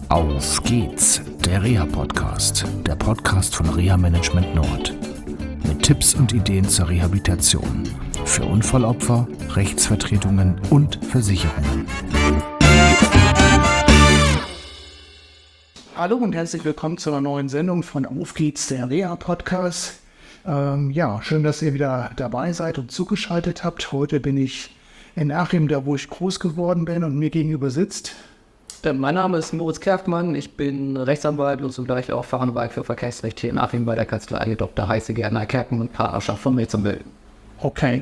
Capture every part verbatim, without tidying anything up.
Auf geht's, der Reha-Podcast, der Podcast von Reha Management Nord. Mit Tipps und Ideen zur Rehabilitation für Unfallopfer, Rechtsvertretungen und Versicherungen. Hallo und herzlich willkommen zu einer neuen Sendung von Auf geht's, der Reha-Podcast. Ähm, ja, schön, dass ihr wieder dabei seid und zugeschaltet habt. Heute bin ich in Achim, da wo ich groß geworden bin, und mir gegenüber sitzt. Mein Name ist Moritz Kerfmann, ich bin Rechtsanwalt und zugleich auch Fachanwalt für Verkehrsrecht hier in Achim bei der Kanzlei Doktor Heiße Gärtner Kerken und Partnerschaft von Rechtsanwälten. Okay.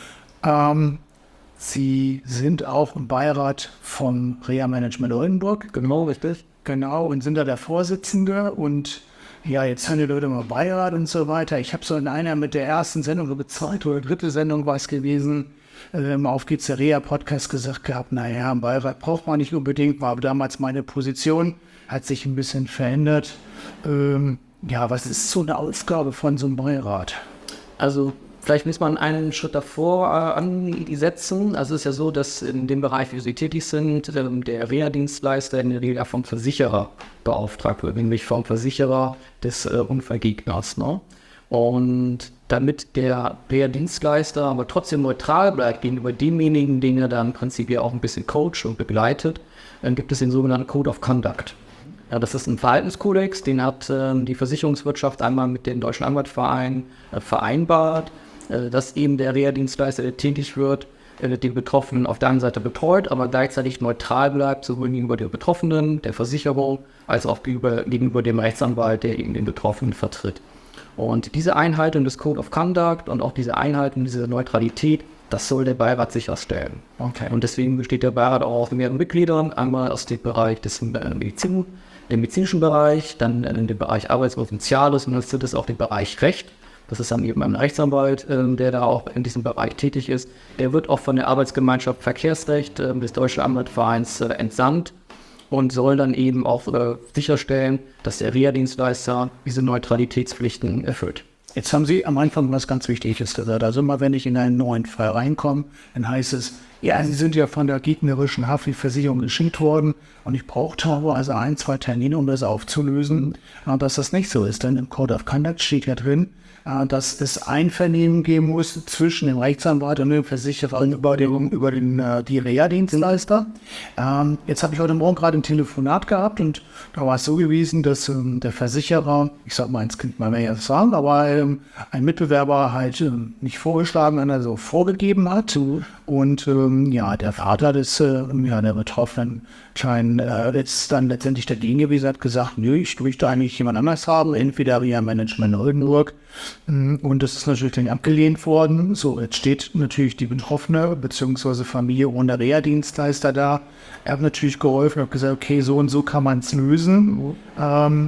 Ähm, Sie sind auch im Beirat von Reha Management Oldenburg. Genau, richtig. Genau, und sind da der Vorsitzende. Und ja, jetzt haben die Leute mal Beirat und so weiter. Ich habe so in einer mit der ersten Sendung, oder zweite oder dritte Sendung war es gewesen, ähm, auf geht's der Reha-Podcast gesagt gehabt, naja, im Beirat braucht man nicht unbedingt, war aber damals meine Position, hat sich ein bisschen verändert. Ähm, ja, was ist so eine Aufgabe von so einem Beirat? Also vielleicht muss man einen Schritt davor äh, ansetzen. Also es ist ja so, dass in dem Bereich, wie Sie tätig sind, ähm, der Reha-Dienstleister in der Regel vom Versicherer beauftragt wird, nämlich vom Versicherer des äh, Unfallgegners. Ne? Und damit der Reha-Dienstleister aber trotzdem neutral bleibt gegenüber demjenigen, den er dann im Prinzip ja auch ein bisschen coacht und begleitet, dann gibt es den sogenannten Code of Conduct. Ja, das ist ein Verhaltenskodex, den hat äh, die Versicherungswirtschaft einmal mit dem Deutschen Anwaltsverein äh, vereinbart, äh, dass eben der Reha-Dienstleister, der tätig wird, äh, den Betroffenen auf der einen Seite betreut, aber gleichzeitig neutral bleibt, sowohl gegenüber der Betroffenen, der Versicherung, als auch gegenüber, gegenüber dem Rechtsanwalt, der eben den Betroffenen vertritt. Und diese Einhaltung des Code of Conduct und auch diese Einhaltung dieser Neutralität, das soll der Beirat sicherstellen. Okay. Und deswegen besteht der Beirat auch aus mehreren Mitgliedern, einmal aus dem Bereich des äh, Medizin, dem medizinischen Bereich, dann in dem Bereich Arbeits- und Soziales und dann ist das auch der Bereich Recht. Das ist dann eben ein Rechtsanwalt, äh, der da auch in diesem Bereich tätig ist. Der wird auch von der Arbeitsgemeinschaft Verkehrsrecht äh, des Deutschen Anwaltsvereins äh, entsandt und soll dann eben auch äh, sicherstellen, dass der Reha-Dienstleister diese Neutralitätspflichten erfüllt. Jetzt haben Sie am Anfang was ganz Wichtiges gesagt. Also immer, wenn ich in einen neuen Fall reinkomme, dann heißt es, ja, Sie sind ja von der gegnerischen Haftpflichtversicherung geschickt worden und ich brauchte also ein, zwei Termine, um das aufzulösen. Und dass das nicht so ist, denn im Code of Conduct steht ja drin, dass es Einvernehmen geben muss zwischen dem Rechtsanwalt und dem Versicherer über den, über den äh, die Reha-Dienstleister. Ähm, jetzt habe ich heute Morgen gerade ein Telefonat gehabt und da war es so gewesen, dass ähm, der Versicherer, ich sag mal, ins Kind mal mehr sagen, aber ähm, ein Mitbewerber halt ähm, nicht vorgeschlagen, sondern so vorgegeben hat. Und ähm, ja, der Vater des äh, ja, der Betroffenen scheint äh, jetzt dann letztendlich dagegen gewesen, hat gesagt, nö, ich möchte eigentlich jemand anders haben, entweder Reha Management Oldenburg. Und das ist natürlich dann abgelehnt worden. So, jetzt steht natürlich die Betroffene bzw. Familie ohne Reha-Dienstleister da. Er hat natürlich geholfen und gesagt, okay, so und so kann man es lösen. Ähm,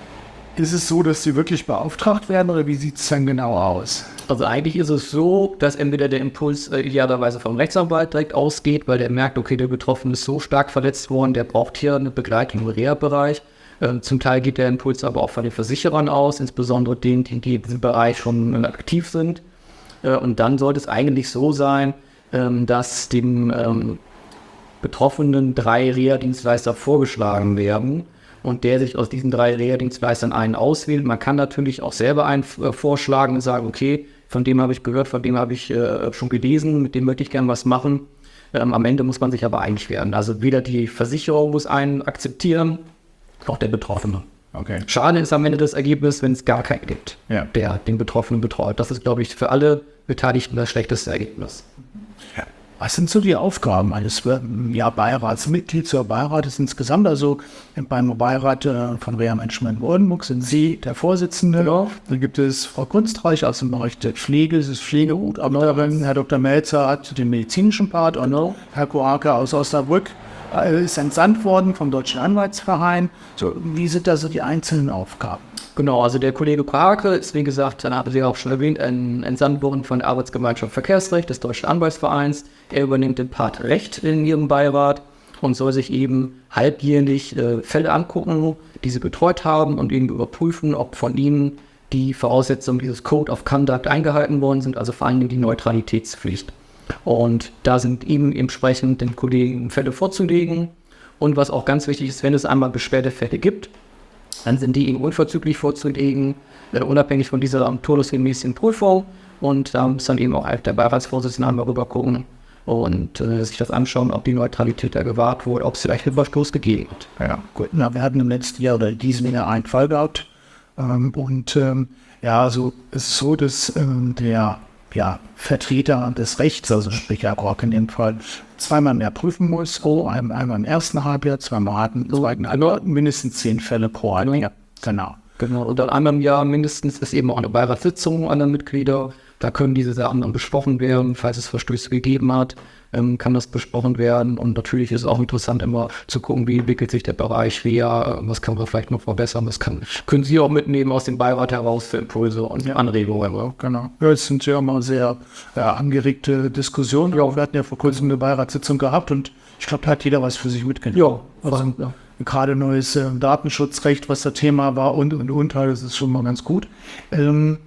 ist es so, dass sie wirklich beauftragt werden oder wie sieht es dann genau aus? Also eigentlich ist es so, dass entweder der Impuls äh, idealerweise vom Rechtsanwalt direkt ausgeht, weil der merkt, okay, der Betroffene ist so stark verletzt worden, der braucht hier eine Begleitung im Reha-Bereich. Ähm, zum Teil geht der Impuls aber auch von den Versicherern aus, insbesondere denen, die, die in diesem Bereich schon äh, aktiv sind. Äh, und dann sollte es eigentlich so sein, ähm, dass dem ähm, Betroffenen drei Reha-Dienstleister vorgeschlagen werden und der sich aus diesen drei Reha-Dienstleistern einen auswählt. Man kann natürlich auch selber einen äh, vorschlagen und sagen, okay, von dem habe ich gehört, von dem habe ich äh, schon gelesen, mit dem möchte ich gerne was machen. Ähm, am Ende muss man sich aber einig werden. Also weder die Versicherung muss einen akzeptieren, auch der Betroffene. Okay. Schade ist am Ende das Ergebnis, wenn es gar keinen gibt, Ja. der den Betroffenen betreut. Das ist, glaube ich, für alle Beteiligten das schlechteste Ergebnis. Ja. Was sind so die Aufgaben eines ja, Beiratsmitglieds oder Beirates insgesamt? Also beim Beirat äh, von Reha Management Oldenburg sind Sie der Vorsitzende. Ja. Dann gibt es Frau Kunstreich aus dem Bereich der Pflege, es ist Pflegegutachterin. Herr Doktor Melzer hat den medizinischen Part und Genau. Herr Koake aus Osnabrück äh, ist entsandt worden vom Deutschen Anwaltsverein. So, wie sind da so die einzelnen Aufgaben? Genau, also der Kollege Krake ist, wie gesagt, dann hatte sie auch schon erwähnt, ein entsandt worden von der Arbeitsgemeinschaft Verkehrsrecht des Deutschen Anwaltsvereins. Er übernimmt den Part Recht in ihrem Beirat und soll sich eben halbjährlich äh, Fälle angucken, die sie betreut haben und eben überprüfen, ob von ihnen die Voraussetzungen dieses Code of Conduct eingehalten worden sind, also vor allem die Neutralitätspflicht. Und da sind ihm entsprechend den Kollegen Fälle vorzulegen Und was auch ganz wichtig ist, wenn es einmal Beschwerdefälle gibt, dann sind die eben unverzüglich vorzulegen, äh, unabhängig von dieser turnusgemäßen Prüfung. Und da muss dann eben auch der Beiratsvorsitzende einmal rüber gucken und äh, sich das anschauen, ob die Neutralität da gewahrt wurde, ob es vielleicht einen Verstoß gegeben hat. Ja, gut. Na, wir hatten im letzten Jahr oder in diesem Jahr einen Fall gehabt. Ähm, und ähm, ja, also es ist so, dass ähm, der ja, Vertreter des Rechts, also sprich Herr Rock in dem Fall, zweimal mehr prüfen muss. Oh, einmal, einmal im ersten Halbjahr, zweimal hatten, im zweiten Halbjahr, mindestens zehn Fälle pro Halbjahr. Genau. Genau. Und dann einmal im Jahr mindestens ist eben auch eine Beiratssitzung aller Mitglieder. Da können diese Sachen dann besprochen werden. Falls es Verstöße gegeben hat, ähm, kann das besprochen werden. Und natürlich ist es auch interessant, immer zu gucken, wie entwickelt sich der Bereich R E A, was kann man vielleicht noch verbessern, was kann, können Sie auch mitnehmen aus dem Beirat heraus für Impulse und ja. Anregungen. Ja, genau. Ja, es sind ja immer sehr ja, angeregte Diskussionen. Ja, wir hatten ja vor kurzem eine Beiratssitzung gehabt und ich glaube, da hat jeder was für sich mitgenommen. Ja, also, ja. Gerade neues äh, Datenschutzrecht, was das Thema war und, und, und, das ist schon mal ganz gut. Ähm,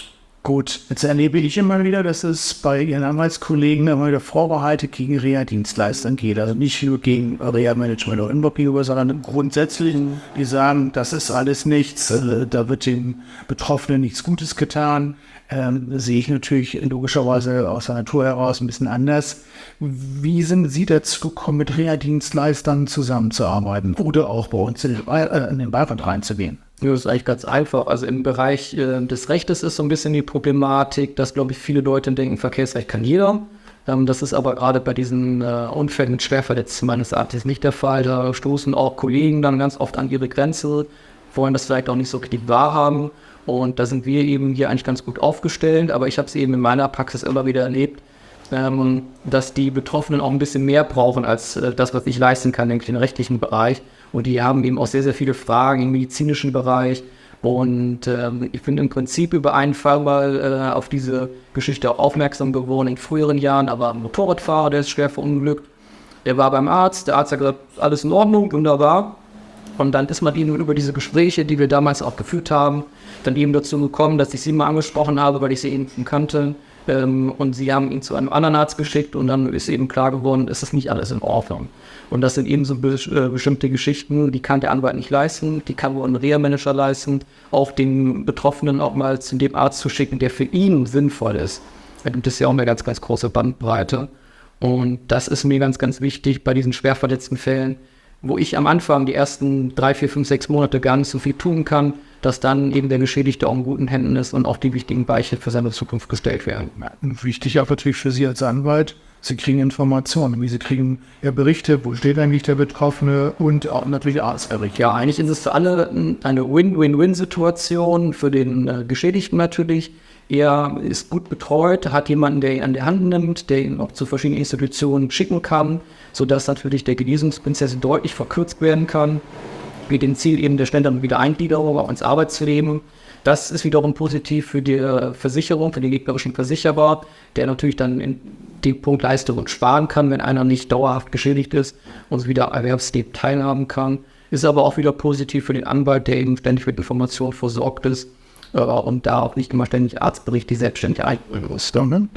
Gut, jetzt erlebe ich immer wieder, dass es bei Ihren Anwaltskollegen immer wieder Vorbehalte gegen R E A-Dienstleistern geht. Also nicht nur gegen R E A-Management oder Inmobiliar, sondern grundsätzlich, die sagen, das ist alles nichts, äh, da wird dem Betroffenen nichts Gutes getan. Ähm, sehe ich natürlich logischerweise aus der Natur heraus ein bisschen anders. Wie sind Sie dazu gekommen, mit R E A-Dienstleistern zusammenzuarbeiten oder auch bei uns in den, Be- äh, in den Beirat reinzugehen? Ja, das ist eigentlich ganz einfach. Also im Bereich äh, des Rechtes ist so ein bisschen die Problematik, dass, glaube ich, viele Leute denken, Verkehrsrecht kann jeder. Ähm, das ist aber gerade bei diesen äh, Unfällen mit Schwerverletzten meines Erachtens nicht der Fall. Da stoßen auch Kollegen dann ganz oft an ihre Grenze, wollen das vielleicht auch nicht so richtig wahrhaben. Und da sind wir eben hier eigentlich ganz gut aufgestellt. Aber ich habe es eben in meiner Praxis immer wieder erlebt, ähm, dass die Betroffenen auch ein bisschen mehr brauchen als äh, das, was ich leisten kann, nämlich den rechtlichen Bereich. Und die haben eben auch sehr, sehr viele Fragen im medizinischen Bereich. Und ähm, ich bin im Prinzip über einen Fall mal äh, auf diese Geschichte auch aufmerksam geworden in früheren Jahren. Aber ein Motorradfahrer, der ist schwer verunglückt. Der war beim Arzt. Der Arzt hat gesagt, alles in Ordnung, wunderbar. Und dann ist man eben über diese Gespräche, die wir damals auch geführt haben, dann eben dazu gekommen, dass ich sie mal angesprochen habe, weil ich sie eben kannte. Ähm, und sie haben ihn zu einem anderen Arzt geschickt und dann ist eben klar geworden, es ist nicht alles in Ordnung. Und das sind eben so be- äh, bestimmte Geschichten, die kann der Anwalt nicht leisten, die kann nur ein R E A-Manager leisten, auch den Betroffenen auch mal zu dem Arzt zu schicken, der für ihn sinnvoll ist. Das ist ja auch eine ganz, ganz große Bandbreite. Und das ist mir ganz, ganz wichtig bei diesen schwer verletzten Fällen, wo ich am Anfang die ersten drei, vier, fünf, sechs Monate gar nicht so viel tun kann, dass dann eben der Geschädigte auch in guten Händen ist und auch die wichtigen Weiche für seine Zukunft gestellt werden. Wichtig auch natürlich für Sie als Anwalt, Sie kriegen Informationen, wie Sie kriegen ja Berichte, wo steht eigentlich der Betroffene und auch natürlich Arztberichte. Ja, eigentlich ist es für alle eine Win-Win-Win-Situation, für den äh, Geschädigten natürlich. Er ist gut betreut, hat jemanden, der ihn an der Hand nimmt, der ihn auch zu verschiedenen Institutionen schicken kann, sodass natürlich der Genesungsprozess deutlich verkürzt werden kann, mit dem Ziel eben der schnelleren Wiedereingliederung auch ins Arbeitsleben. Das ist wiederum positiv für die Versicherung, für den gegnerischen Versicherer, der natürlich dann in dem Punkt Leistungen sparen kann, wenn einer nicht dauerhaft geschädigt ist und wieder erwerbslebend teilhaben kann. Ist aber auch wieder positiv für den Anwalt, der eben ständig mit Informationen versorgt ist äh, und da auch nicht immer ständig Arztberichte selbstständig einbringen muss.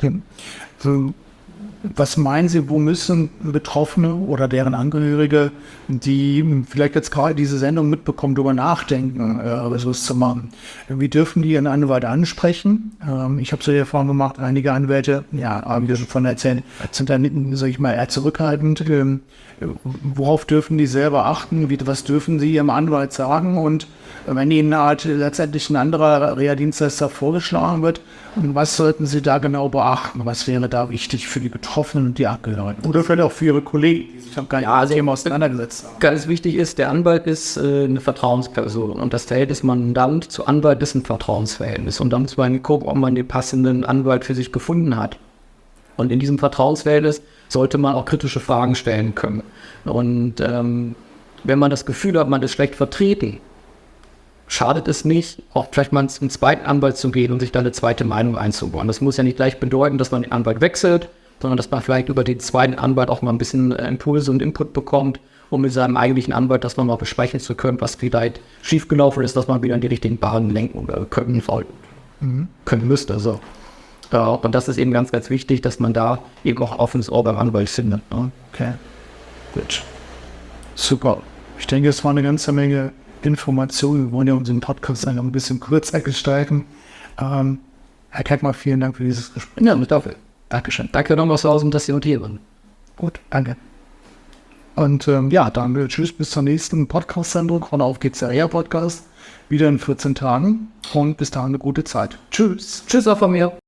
So, was meinen Sie, wo müssen Betroffene oder deren Angehörige, die vielleicht jetzt gerade diese Sendung mitbekommen, darüber nachdenken, äh, sowas zu machen? Wie dürfen die ihren Anwalt ansprechen? Ähm, ich habe so die Erfahrung gemacht, einige Anwälte, ja, haben wir schon von erzählt, sind dann, sag ich mal, eher zurückhaltend. Ähm, worauf dürfen die selber achten? Wie, was dürfen sie ihrem Anwalt sagen? Und wenn ihnen halt letztendlich ein anderer R E A-Dienstleister vorgeschlagen wird, was sollten sie da genau beachten? Was wäre da wichtig für die Betroffenen und die Angehörigen? Oder vielleicht auch für ihre Kollegen, die sich gar nicht ja, also mit dem Thema auseinandergesetzt haben. Ganz wichtig ist, der Anwalt ist äh, eine Vertrauensperson und das Verhältnis Mandant zu Anwalt ist ein Vertrauensverhältnis. Und da muss man gucken, ob man den passenden Anwalt für sich gefunden hat. Und in diesem Vertrauensverhältnis sollte man auch kritische Fragen stellen können. Und ähm, wenn man das Gefühl hat, man ist schlecht vertreten, schadet es nicht, auch vielleicht mal zum zweiten Anwalt zu gehen und sich da eine zweite Meinung einzubauen. Das muss ja nicht gleich bedeuten, dass man den Anwalt wechselt, sondern dass man vielleicht über den zweiten Anwalt auch mal ein bisschen Impulse und Input bekommt, um mit seinem eigentlichen Anwalt das nochmal besprechen zu können, was vielleicht schiefgelaufen ist, dass man wieder in die richtigen Bahnen lenken können, mhm. können müsste. So. Ja, und das ist eben ganz, ganz wichtig, dass man da eben auch offenes Ohr beim Anwalt findet. Ne? Okay, gut. Super. Ich denke, es war eine ganze Menge Informationen. Wir wollen ja unseren Podcast dann ein bisschen kürzer gestalten. Ähm, Herr Keckmann, vielen Dank für dieses Gespräch. Ja, mit dafür. Dankeschön. Danke nochmal so aus, dass Sie heute hier waren. Gut, danke. Und ähm, ja, dann äh, tschüss, bis zur nächsten Podcast-Sendung von Auf geht's, der Reha-Podcast. Wieder in vierzehn Tagen und bis dahin eine gute Zeit. Tschüss. Tschüss auch von mir.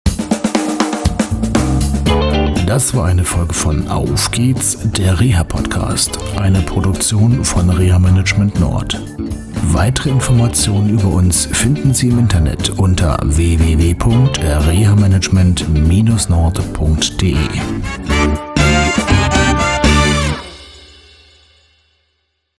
Das war eine Folge von Auf geht's, der Reha-Podcast, eine Produktion von Reha Management Nord. Weitere Informationen über uns finden Sie im Internet unter w w w punkt reha management Bindestrich nord punkt d e.